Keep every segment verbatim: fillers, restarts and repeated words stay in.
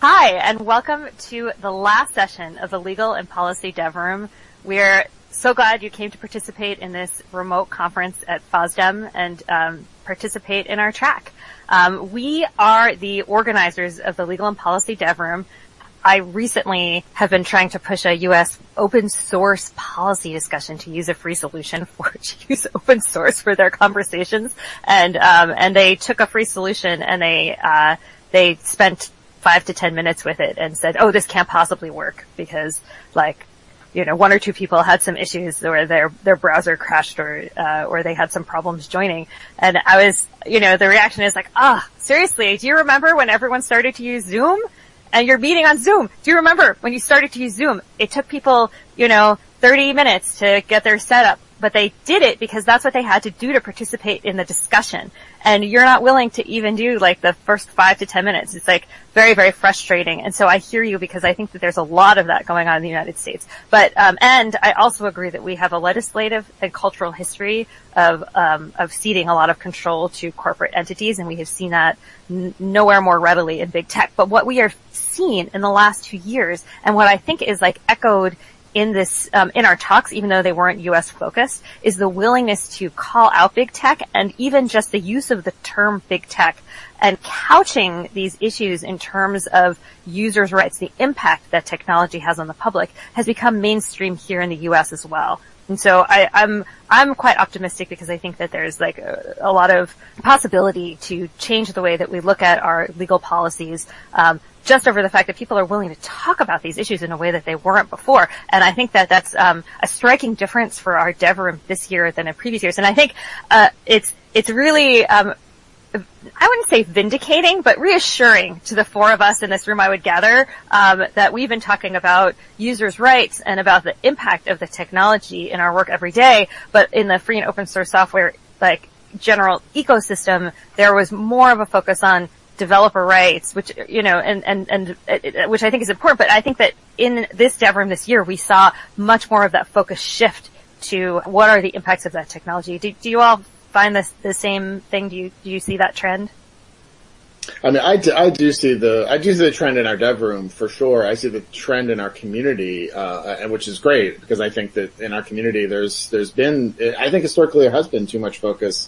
Hi, and welcome to the last session of the Legal and Policy Dev Room. We're so glad you came to participate in this remote conference at FOSDEM and um, participate in our track. Um, we are the organizers of the Legal and Policy Dev Room. I recently have been trying to push a U S open source policy discussion to use a free solution for to use open source for their conversations, and um, and they took a free solution and they uh, they spent five to ten minutes with it and said, oh, this can't possibly work because, like, you know, one or two people had some issues where their their browser crashed or uh, or they had some problems joining. And I was, you know, the reaction is like, ah, oh, seriously, do you remember when everyone started to use Zoom? And you're meeting on Zoom. Do you remember when you started to use Zoom? It took people, you know, thirty minutes to get their setup, but they did it because that's what they had to do to participate in the discussion. And you're not willing to even do like the first five to ten minutes. It's like very, very frustrating. And so I hear you because I think that there's a lot of that going on in the United States. But, um, and I also agree that we have a legislative and cultural history of, um, of ceding a lot of control to corporate entities. And we have seen that n- nowhere more readily in big tech. But what we are seeing in the last two years and what I think is like echoed in this, um, in our talks, even though they weren't U S focused, is the willingness to call out big tech and even just the use of the term big tech and couching these issues in terms of users' rights, the impact that technology has on the public has become mainstream here in the U S as well. And so I, I'm, I'm quite optimistic because I think that there's like a, a lot of possibility to change the way that we look at our legal policies, um, just over the fact that people are willing to talk about these issues in a way that they weren't before. And I think that that's um, a striking difference for our Dev Room this year than in previous years. And I think uh, it's it's really, um, I wouldn't say vindicating, but reassuring to the four of us in this room, I would gather, um, that we've been talking about users' rights and about the impact of the technology in our work every day. But in the free and open source software, like general ecosystem, there was more of a focus on developer rights, which, you know, and, and, and, uh, which I think is important. But I think that in this Dev Room this year, we saw much more of that focus shift to what are the impacts of that technology. Do, do you all find this the same thing? Do you, do you see that trend? I mean, I do, I do see the, I do see the trend in our Dev Room for sure. I see the trend in our community, uh, which is great because I think that in our community, there's, there's been, I think historically there has been too much focus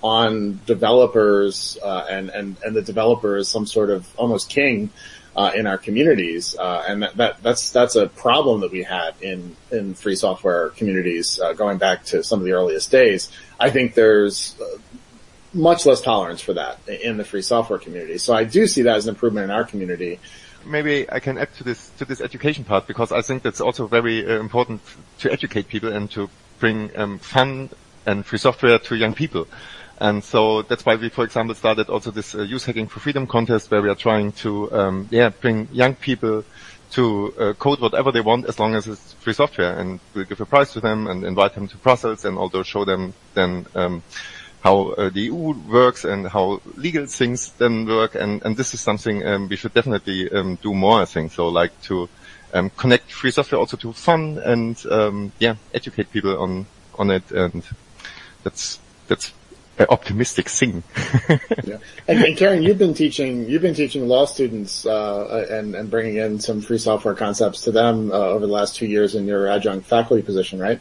on developers, uh, and, and, and the developer is some sort of almost king, uh, in our communities. Uh, and that, that, that's, that's a problem that we had in, in free software communities, uh, going back to some of the earliest days. I think there's uh, much less tolerance for that in the free software community. So I do see that as an improvement in our community. Maybe I can add to this, to this education part because I think that's also very uh, important to educate people and to bring, um, fun and free software to young people. And so that's why we, for example, started also this uh, Use Hacking for Freedom contest where we are trying to, um, yeah, bring young people to uh, code whatever they want as long as it's free software. And we'll give a prize to them and invite them to Brussels and also show them then, um, how uh, the E U works and how legal things then work. And, and this is something, um, we should definitely, um, do more, I think. So like to, um, connect free software also to fun and, um, yeah, educate people on, on it. And that's, that's, an optimistic thing. Yeah. And, and Karen, you've been teaching, you've been teaching law students, uh, and, and bringing in some free software concepts to them, uh, over the last two years in your adjunct faculty position, right?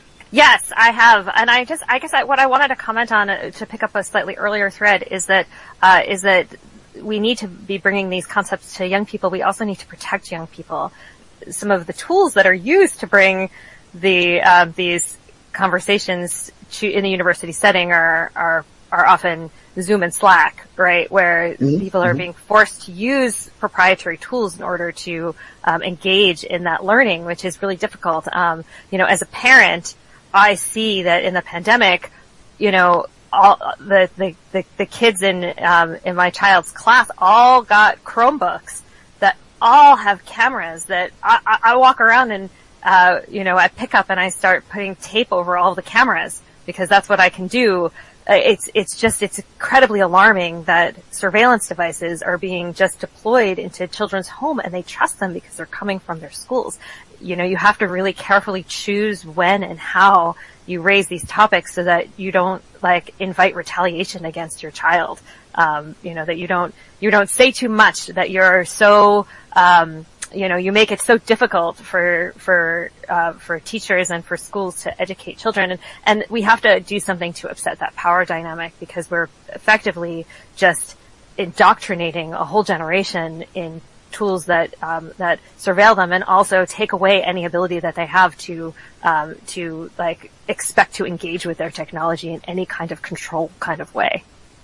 Yes, I have. And I just, I guess I, what I wanted to comment on, uh, to pick up a slightly earlier thread is that, uh, is that we need to be bringing these concepts to young people. We also need to protect young people. Some of the tools that are used to bring the, uh, these conversations to, in the university setting are, are, are often Zoom and Slack, right? Where mm-hmm. people are mm-hmm. being forced to use proprietary tools in order to, um, engage in that learning, which is really difficult. Um, you know, as a parent, I see that in the pandemic, you know, all the, the, the, the kids in, um, in my child's class all got Chromebooks that all have cameras that I, I, I walk around and, uh, you know, I pick up and I start putting tape over all the cameras because that's what I can do. Uh, it's, it's just, it's incredibly alarming that surveillance devices are being just deployed into children's home and they trust them because they're coming from their schools. You know, you have to really carefully choose when and how you raise these topics so that you don't, like, invite retaliation against your child. um, you know, that you don't, you don't say too much, that you're so, um, you know, you make it so difficult for, for, uh, for teachers and for schools to educate children. And, and we have to do something to upset that power dynamic, because we're effectively just indoctrinating a whole generation in tools that, um, that surveil them and also take away any ability that they have to, um, to like expect to engage with their technology in any kind of control kind of way.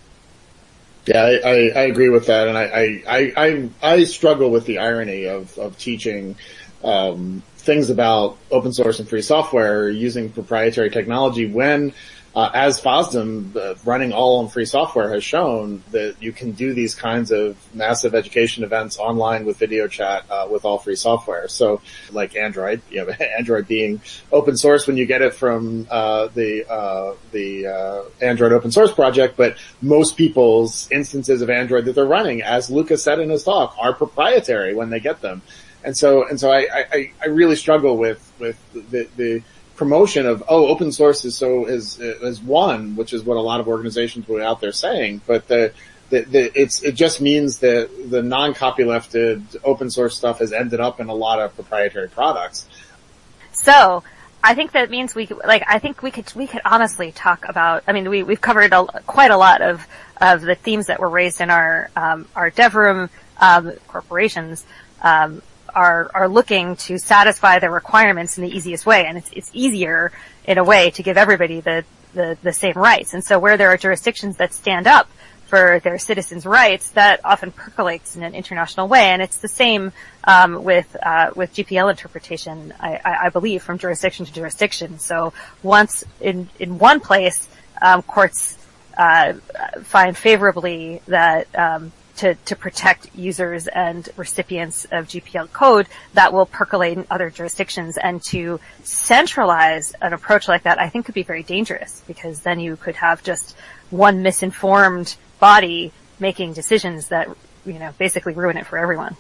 Yeah, I, I, I agree with that, and I, I, I, I struggle with the irony of, of teaching um, things about open source and free software using proprietary technology when, uh, as FOSDEM, uh, running all on free software has shown that you can do these kinds of massive education events online with video chat uh, with all free software. So, like Android, you know, Android being open source when you get it from uh, the uh, the uh, Android open source project, but most people's instances of Android that they're running, as Lucas said in his talk, are proprietary when they get them. And so, and so, I, I, I really struggle with with the the promotion of, oh, open source is so, is, is one, which is what a lot of organizations were out there saying, but the, the, the, it's, it just means that the non-copylefted open source stuff has ended up in a lot of proprietary products. So, I think that means we, like, I think we could, we could honestly talk about, I mean, we, we've covered a, quite a lot of, of the themes that were raised in our, um, our DevRoom, um, corporations, um, are, are looking to satisfy their requirements in the easiest way. And it's, it's easier in a way to give everybody the, the, the same rights. And so where there are jurisdictions that stand up for their citizens' rights, that often percolates in an international way. And it's the same, um, with, uh, with G P L interpretation, I, I, I believe, from jurisdiction to jurisdiction. So once in, in one place, um, courts, uh, find favorably that, um, to, to protect users and recipients of G P L code, that will percolate in other jurisdictions. And to centralize an approach like that, I think could be very dangerous, because then you could have just one misinformed body making decisions that, you know, basically ruin it for everyone.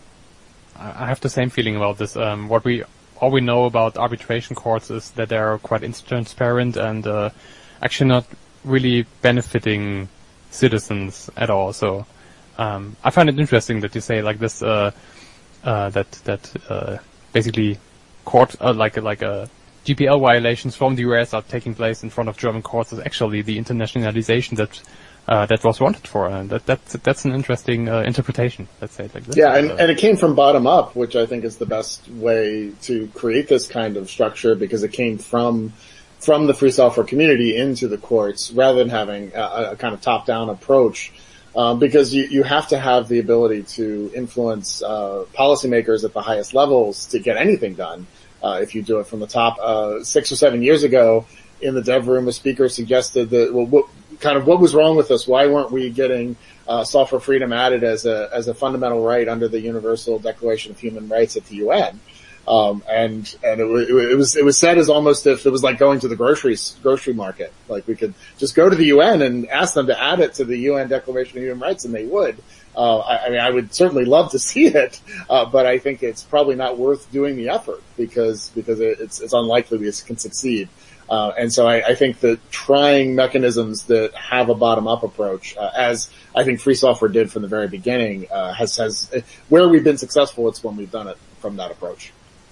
I have the same feeling about this. Um, what we, all we know about arbitration courts is that they are quite intransparent and, uh, actually not really benefiting citizens at all. So, Um, I find it interesting that you say like this, uh, uh, that, that, uh, basically court, uh, like, like, uh, G P L violations from the U S are taking place in front of German courts is actually the internationalization that, uh, that was wanted for. And that, that's, that's an interesting, uh, interpretation, let's say it like this. Yeah, and, uh, and it came from bottom up, which I think is the best way to create this kind of structure, because it came from, from the free software community into the courts, rather than having a, a kind of top-down approach. Um, because you, you have to have the ability to influence uh, policymakers at the highest levels to get anything done. Uh, if you do it from the top, uh, six or seven years ago in the dev room, a speaker suggested that, well, what kind of what was wrong with us? Why weren't we getting uh, software freedom added as a as a fundamental right under the Universal Declaration of Human Rights at the U N? Um, and, and it, it was, it was said as almost if it was like going to the grocery, grocery market. Like we could just go to the U N and ask them to add it to the U N Declaration of Human Rights, and they would. Uh, I, I mean, I would certainly love to see it, uh, but I think it's probably not worth doing the effort, because, because it, it's, it's unlikely we can succeed. Uh, and so I, I think that trying mechanisms that have a bottom-up approach, uh, as I think free software did from the very beginning, uh, has, has, where we've been successful, it's when we've done it from that approach.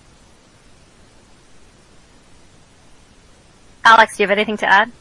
Alex, do you have anything to add?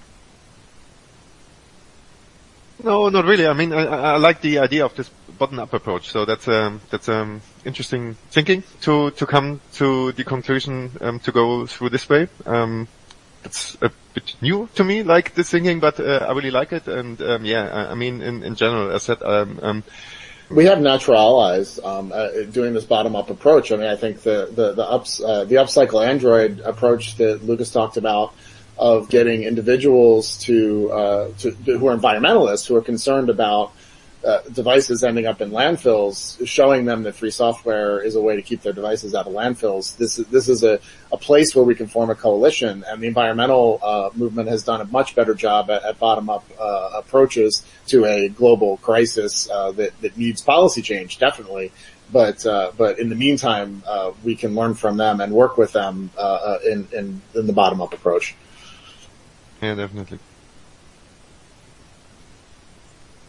No, not really. I mean, I, I like the idea of this bottom-up approach. So that's um, that's um, interesting thinking to to come to the conclusion um, to go through this way. Um, it's a bit new to me, like this thinking, but uh, I really like it. And um, yeah, I, I mean, in in general, as said, um, um, we have natural allies um, uh, doing this bottom-up approach. I mean, I think the the the ups uh, the upcycle Android approach that Lucas talked about, of getting individuals to uh to who are environmentalists, who are concerned about uh, devices ending up in landfills, showing them that free software is a way to keep their devices out of landfills. This is this is a a place where we can form a coalition, and the environmental uh movement has done a much better job at, at bottom-up uh approaches to a global crisis uh that that needs policy change, definitely. But uh but in the meantime, uh we can learn from them and work with them uh in in, in the bottom-up approach. Yeah, definitely.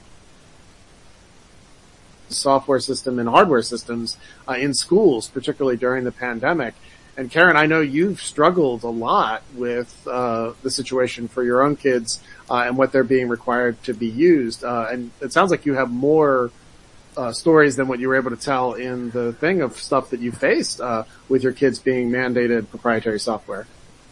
software system and hardware systems uh, in schools, particularly during the pandemic. And Karen, I know you've struggled a lot with uh, the situation for your own kids uh, and what they're being required to be used. Uh, and it sounds like you have more uh, stories than what you were able to tell in the thing of stuff that you faced uh, with your kids being mandated proprietary software.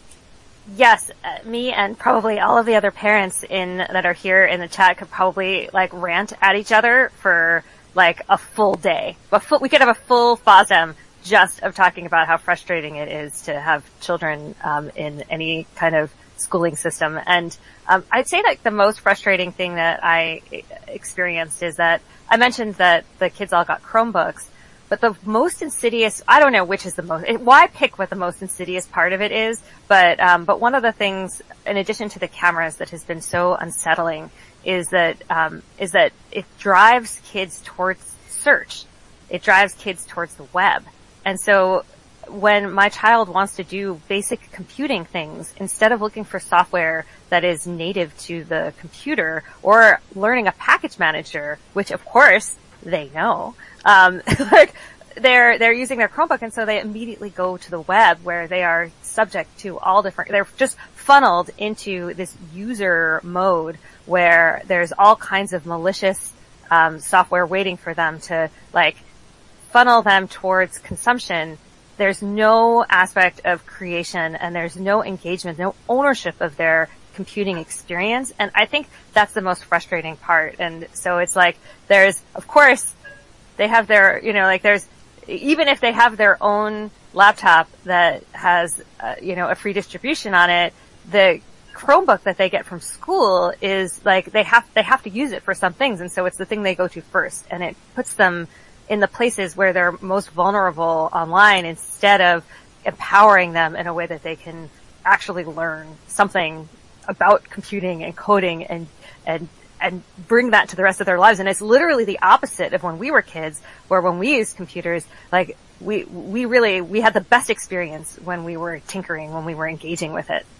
Yes, uh, me and probably all of the other parents in that are here in the chat could probably like rant at each other for like a full day. A full, we could have a full FOSDEM just of talking about how frustrating it is to have children um, in any kind of schooling system. And um, I'd say that the most frustrating thing that I experienced is that I mentioned that the kids all got Chromebooks, but the most insidious, I don't know which is the most, it, why pick what the most insidious part of it is, but, um, but one of the things, in addition to the cameras, that has been so unsettling is that, um, is that it drives kids towards search. It drives kids towards the web. And so when my child wants to do basic computing things, instead of looking for software that is native to the computer or learning a package manager, which of course they know, um, like they're, they're using their Chromebook, and so they immediately go to the web where they are subject to all different, they're just funneled into this user mode where there's all kinds of malicious, um, software waiting for them to like funnel them towards consumption. There's no aspect of creation, and there's no engagement, no ownership of their computing experience. And I think that's the most frustrating part. And so it's like, there's, of course, they have their, you know, like there's, even if they have their own laptop that has, uh, you know, a free distribution on it, the Chromebook that they get from school is like, they have, they have to use it for some things. And so it's the thing they go to first, and it puts them in the places where they're most vulnerable online instead of empowering them in a way that they can actually learn something about computing and coding and, and, and bring that to the rest of their lives. And it's literally the opposite of when we were kids, where when we used computers, like we, we really, we had the best experience when we were tinkering, when we were engaging with it.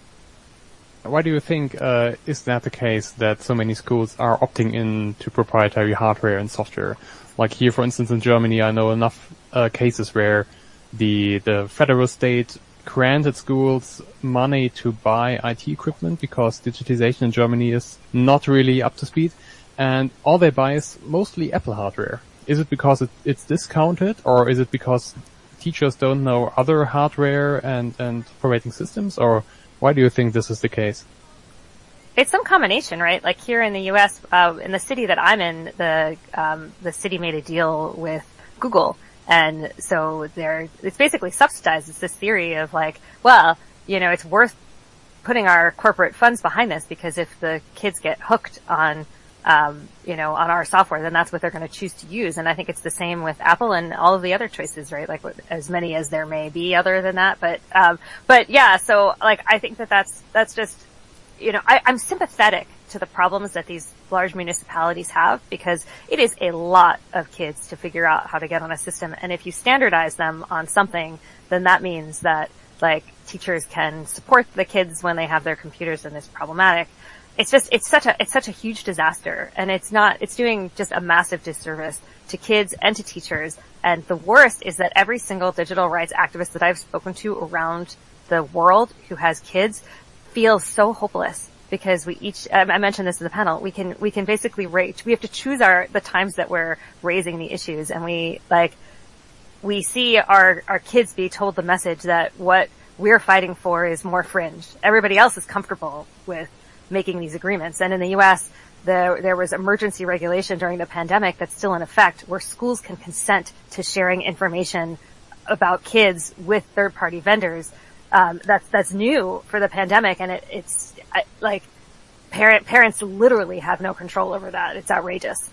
Why do you think uh, is that the case that so many schools are opting in to proprietary hardware and software? Like here, for instance, in Germany, I know enough uh, cases where the the federal state granted schools money to buy I T equipment because digitization in Germany is not really up to speed, and all they buy is mostly Apple hardware. Is it because it, it's discounted, or is it because teachers don't know other hardware and, and operating systems, or why do you think this is the case? It's some combination, right? Like here in the U S, uh, in the city that I'm in, the, um, the city made a deal with Google. And so they're, it's basically subsidized. It's this theory of like, well, you know, it's worth putting our corporate funds behind this, because if the kids get hooked on, um, you know, on our software, then that's what they're going to choose to use. And I think it's the same with Apple and all of the other choices, right? Like as many as there may be other than that. But, um, but yeah, so like, I think that that's, that's just, you know, I, I'm sympathetic to the problems that these large municipalities have, because it is a lot of kids to figure out how to get on a system. And if you standardize them on something, then that means that like teachers can support the kids when they have their computers, and it's problematic. It's just, it's such a, it's such a huge disaster, and it's not, it's doing just a massive disservice to kids and to teachers. And the worst is that every single digital rights activist that I've spoken to around the world who has kids feels so hopeless, because we each, I mentioned this in the panel, we can, we can basically rate, we have to choose our, the times that we're raising the issues, and we, like, we see our, our kids be told the message that what we're fighting for is more fringe. Everybody else is comfortable with making these agreements. And in the U S, there, there was emergency regulation during the pandemic that's still in effect, where schools can consent to sharing information about kids with third-party vendors. Um, that's, that's new for the pandemic, and it, it's, I, like, parent, parents literally have no control over that. It's outrageous.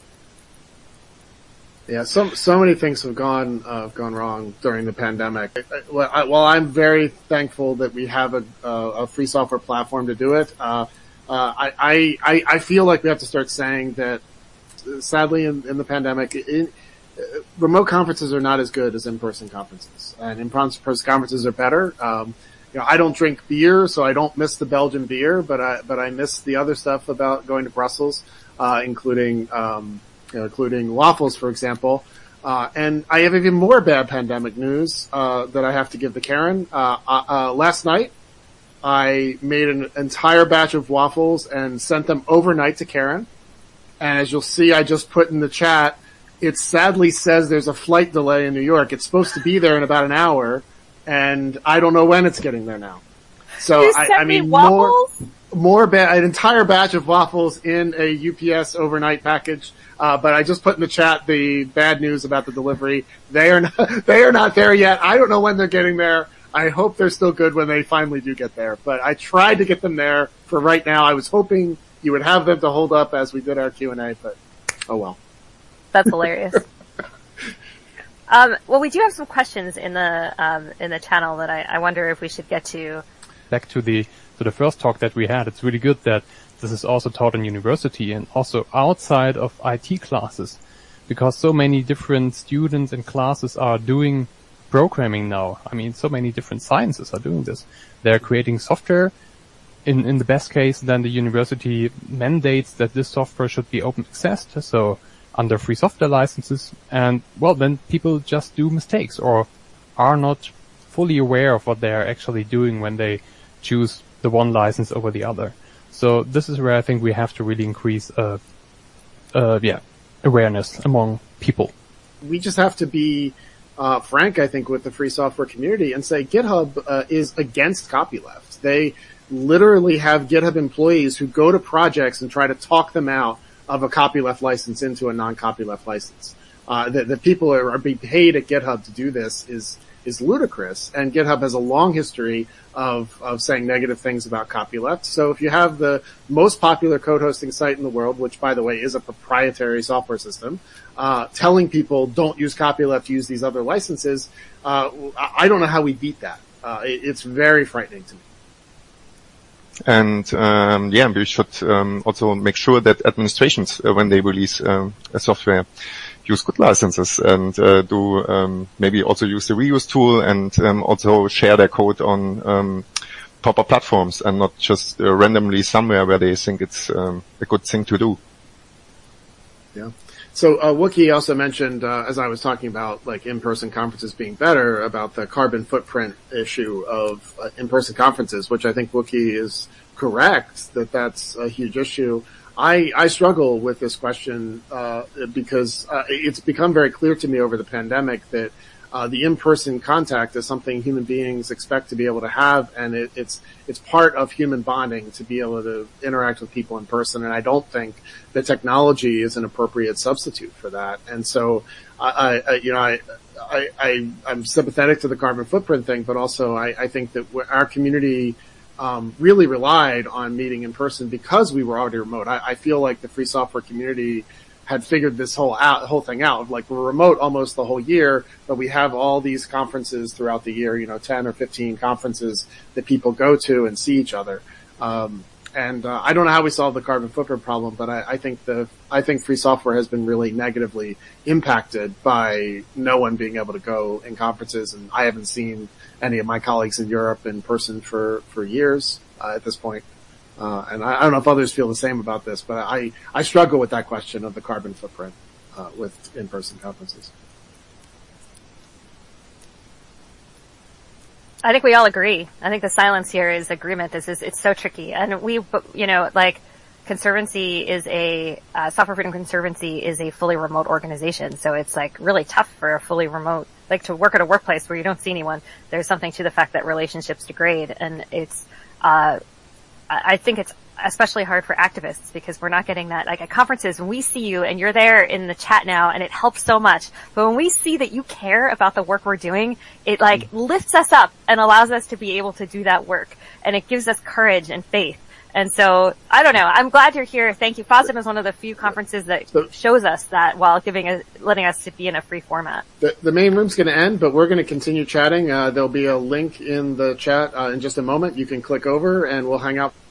Yeah, so, so many things have gone, uh, gone wrong during the pandemic. Well, I, while I'm very thankful that we have a, a free software platform to do it, uh, uh, I, I, I feel like we have to start saying that, sadly, in, in the pandemic, it, remote conferences are not as good as in-person conferences, and in-person conferences are better. Um, you know, I don't drink beer, so I don't miss the Belgian beer, but I, but I miss the other stuff about going to Brussels, uh, including, um, you know, including Waffles, for example. Uh, and I have even more bad pandemic news, uh, that I have to give to Karen. Uh, uh, last night, I made an entire batch of waffles and sent them overnight to Karen. And as you'll see, I just put in the chat, it sadly says there's a flight delay in New York. It's supposed to be there in about an hour, and I don't know when it's getting there now. So, you I, sent I mean, me waffles? more, more ba- an entire batch of waffles in a U P S overnight package. Uh, but I just put in the chat the bad news about the delivery. They are not, they are not there yet. I don't know when they're getting there. I hope they're still good when they finally do get there. But I tried to get them there for right now. I was hoping you would have them to hold up as we did our Q and A, but oh well. That's hilarious. um, well, we do have some questions in the um, in the channel that I, I wonder if we should get to. Back to the to the first talk that we had, it's really good that this is also taught in university and also outside of I T classes, because so many different students and classes are doing programming now. I mean, so many different sciences are doing this. They're creating software. In, in the best case, then the university mandates that this software should be open accessed, so under free software licenses. And, well, then people just do mistakes or are not fully aware of what they're actually doing when they choose the one license over the other. So this is where I think we have to really increase, uh, uh, yeah, awareness among people. We just have to be, uh, frank, I think, with the free software community and say GitHub, uh, is against copyleft. They literally have GitHub employees who go to projects and try to talk them out of a copyleft license into a non-copyleft license. Uh, the, the people are, are being paid at GitHub to do this is, is ludicrous. And GitHub has a long history of, of saying negative things about copyleft. So if you have the most popular code hosting site in the world, which by the way is a proprietary software system, uh, telling people don't use copyleft, use these other licenses, uh, I don't know how we beat that. Uh, it, it's very frightening to me. And um, yeah, we should um, also make sure that administrations, uh, when they release um, a software, use good licenses and uh, do um, maybe also use the reuse tool and um, also share their code on um, proper platforms and not just uh, randomly somewhere where they think it's um, a good thing to do. Yeah. So uh, Wookie also mentioned, uh, as I was talking about, like in-person conferences being better, about the carbon footprint issue of uh, in-person conferences, which I think Wookie is correct that that's a huge issue. I, I struggle with this question uh, because uh, it's become very clear to me over the pandemic that uh, the in-person contact is something human beings expect to be able to have, and it, it's it's part of human bonding to be able to interact with people in person. And I don't think that technology is an appropriate substitute for that. And so, I, I you know, I, I, I I'm sympathetic to the carbon footprint thing, but also I, I think that our community um, really relied on meeting in person because we were already remote. I, I feel like the free software community had figured this whole out, whole thing out. Like we're remote almost the whole year, but we have all these conferences throughout the year, you know, ten or fifteen conferences that people go to and see each other. Um, and, uh, I don't know how we solve the carbon footprint problem, but I, I think the, I think free software has been really negatively impacted by no one being able to go in conferences. And I haven't seen any of my colleagues in Europe in person for, for years, uh, at this point. Uh, and I, I don't know if others feel the same about this, but I, I struggle with that question of the carbon footprint, uh, with in-person conferences. I think we all agree. I think the silence here is agreement. This is, it's so tricky. And we, you know, like, Conservancy is a, uh, Software Freedom Conservancy is a fully remote organization. So it's like really tough for a fully remote, like to work at a workplace where you don't see anyone. There's something to the fact that relationships degrade, and it's, uh, I think it's especially hard for activists because we're not getting that. Like at conferences, when we see you and you're there in the chat now and it helps so much, but when we see that you care about the work we're doing, it like lifts us up and allows us to be able to do that work, and it gives us courage and faith. And so, I don't know, I'm glad you're here. Thank you. FOSDEM is one of the few conferences that shows us that while giving us, letting us to be in a free format. The, the main room's going to end, but we're going to continue chatting. Uh, there'll be a link in the chat uh, in just a moment. You can click over and we'll hang out.